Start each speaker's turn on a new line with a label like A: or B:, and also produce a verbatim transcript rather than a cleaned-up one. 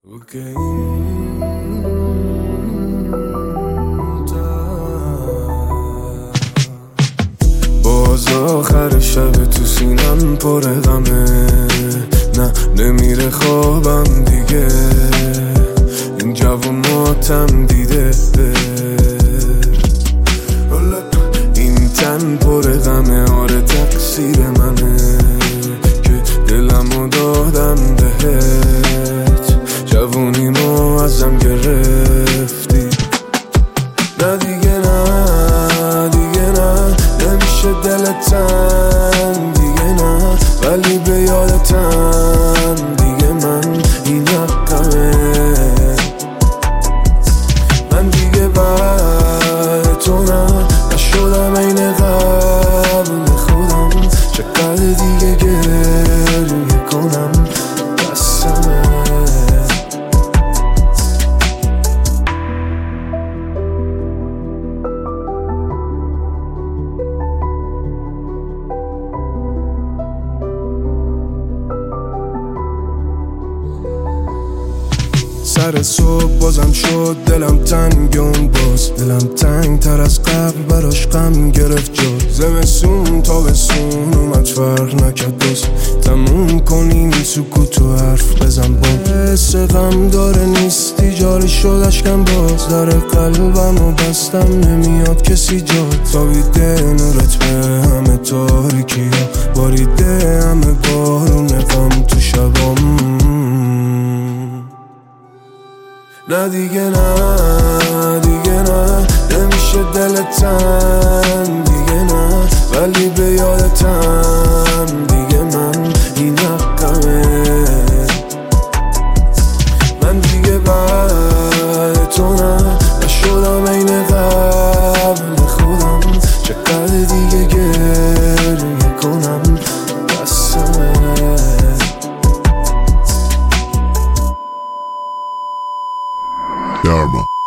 A: باز آخر شب تو سینم پر غمه، نه نمیره خوابم دیگه، این جوون ماتم دیده، این تن پر غمه، آره تقصیر منه که دلمو دادم بهت، جوونیمو ازم گرفتی. نه دیگه نه دیگه نه، نمیشه دلتم دیگه نه، ولی به یادتم دیگه من این حقمه. من دیگه بر تو نه نشدم این قبل خودم، چقدر دیگه گریه کنم بسمه. سر صبح بازم شد دلم تنگ، اون باز دلم تنگ تر از قبل، براش غم گرفت جا. زمستون تابستون اومد فرق نکرد، باز تموم کنیم سکوت و حرف بزن با. حس غم داره نیستی جاری شد اشکم، باز در قلبم و بستم نمیاد کسی جاد. تابیده نورت به همه تاریکی ها، باریده همه بارون غم تو شبام. نه دیگه نه دیگه نه، نمیشه دلتم دیگه نه، ولی به یادتم دیگه من این حقمه. من دیگه بر تو نه نشدم این قبل خودم، چقدر دیگه گریه کنم بسمه.
B: Dharma.